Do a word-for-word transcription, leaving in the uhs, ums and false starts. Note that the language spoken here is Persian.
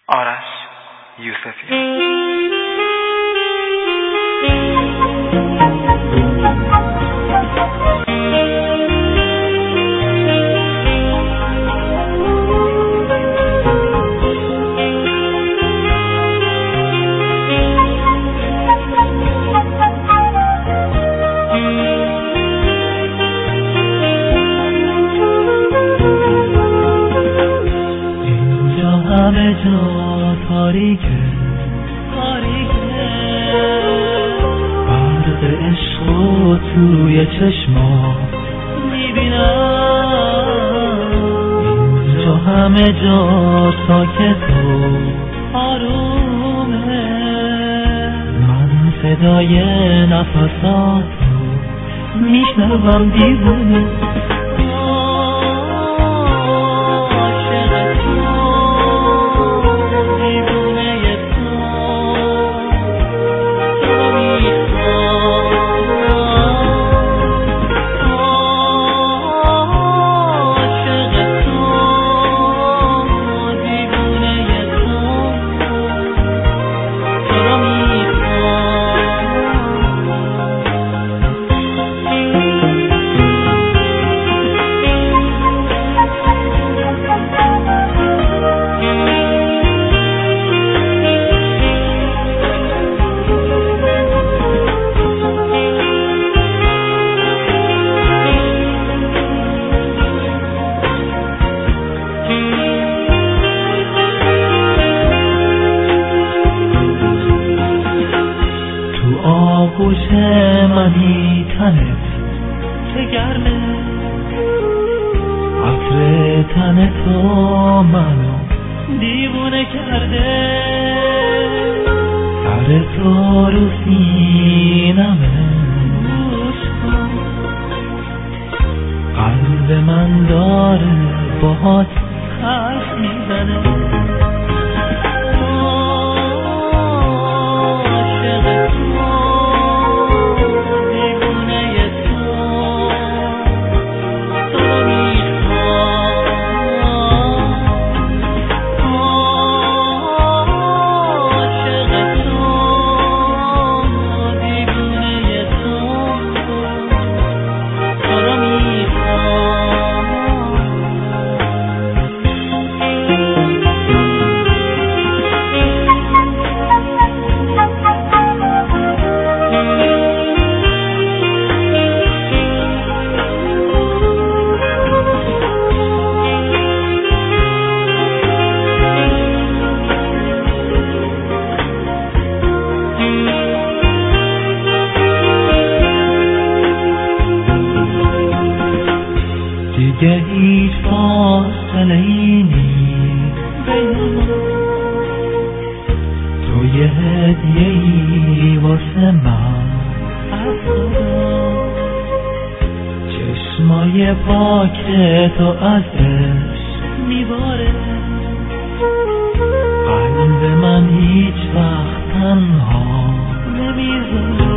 آرش یوسفی. همه جا تاریکه تاریکه برق عشق و توی چشما میبینم. اینجا همه جا ساکت و آرومه، من صدای نفساتو میشنوم دیوونه. آغوش منی تنت که گرمه، عطر تن تو منو دیوونه کرده. سر تو رو سینمه، گوش کن قلب من داره باهات حرف میزنه. دیگه هیچ فاصله ای نیست بین ما، تو یه هدیه ای واسه من از خدا. چشمای پاک تو از عشق میباره، قلب من هیچ وقت تنها نمیذاره.